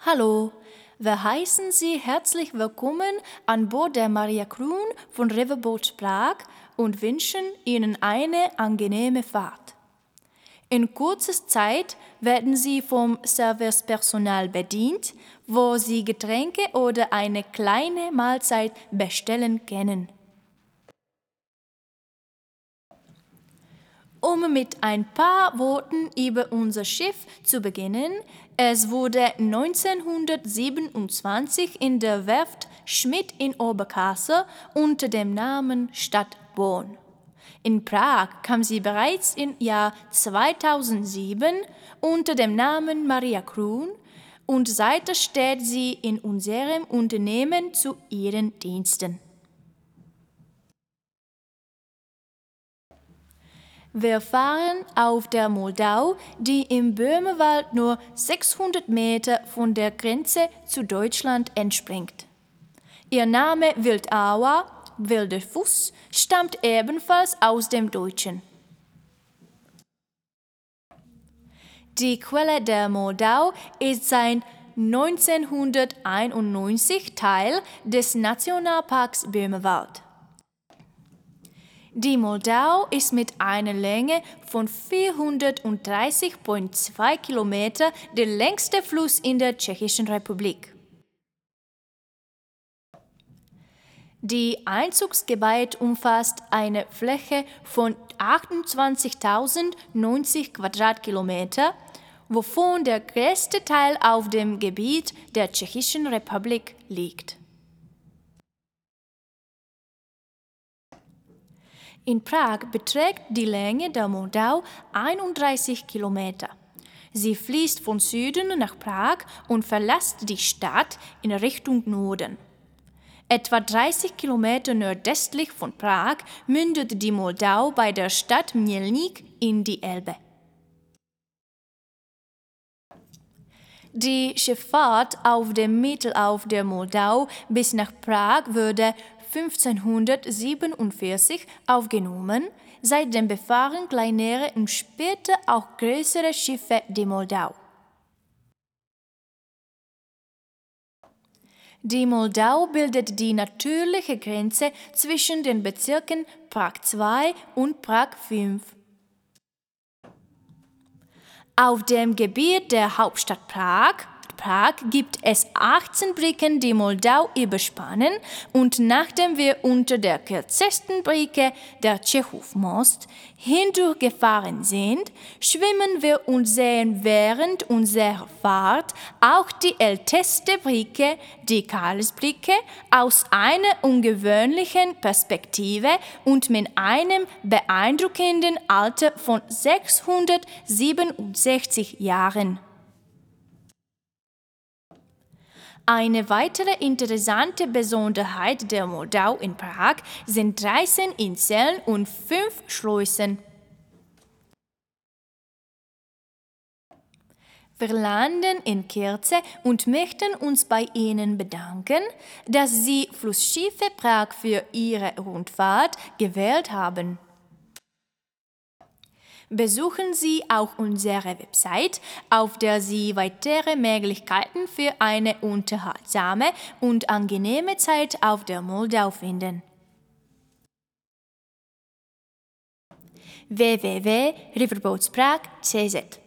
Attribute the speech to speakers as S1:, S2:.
S1: Hallo, wir heißen Sie herzlich willkommen an Bord der Maria Kroon von Riverboat Prag und wünschen Ihnen eine angenehme Fahrt. In kurzer Zeit werden Sie vom Servicepersonal bedient, wo Sie Getränke oder eine kleine Mahlzeit bestellen können. Um mit ein paar Worten über unser Schiff zu beginnen, es wurde 1927 in der Werft Schmidt in Oberkassel unter dem Namen Stadt Bonn. In Prag kam sie bereits im Jahr 2007 unter dem Namen Maria Kroon und seither steht sie in unserem Unternehmen zu ihren Diensten. Wir fahren auf der Moldau, die im Böhmerwald nur 600 Meter von der Grenze zu Deutschland entspringt. Ihr Name Wildaua, wilder Fuß, stammt ebenfalls aus dem Deutschen. Die Quelle der Moldau ist seit 1991 Teil des Nationalparks Böhmerwald. Die Moldau ist mit einer Länge von 430,2 Kilometern der längste Fluss in der Tschechischen Republik. Die Einzugsgebiet umfasst eine Fläche von 28.090 Quadratkilometer, wovon der größte Teil auf dem Gebiet der Tschechischen Republik liegt. In Prag beträgt die Länge der Moldau 31 Kilometer. Sie fließt von Süden nach Prag und verlässt die Stadt in Richtung Norden. Etwa 30 Kilometer nordöstlich von Prag mündet die Moldau bei der Stadt Mělník in die Elbe. Die Schifffahrt auf dem Mittellauf der Moldau bis nach Prag wurde 1547 aufgenommen, seitdem befahren kleinere und später auch größere Schiffe die Moldau. Die Moldau bildet die natürliche Grenze zwischen den Bezirken Prag II und Prag V. Auf dem Gebiet der Hauptstadt Prag gibt es 18 Brücken, die Moldau überspannen, und nachdem wir unter der kürzesten Brücke, der Tschechow-Most, hindurchgefahren sind, schwimmen wir und sehen während unserer Fahrt auch die älteste Brücke, die Karlsbrücke, aus einer ungewöhnlichen Perspektive und mit einem beeindruckenden Alter von 667 Jahren. Eine weitere interessante Besonderheit der Moldau in Prag sind 13 Inseln und 5 Schleusen. Wir landen in Kürze und möchten uns bei Ihnen bedanken, dass Sie Flussschiffe Prag für Ihre Rundfahrt gewählt haben. Besuchen Sie auch unsere Website, auf der Sie weitere Möglichkeiten für eine unterhaltsame und angenehme Zeit auf der Moldau finden. www.riverboatsprag.cz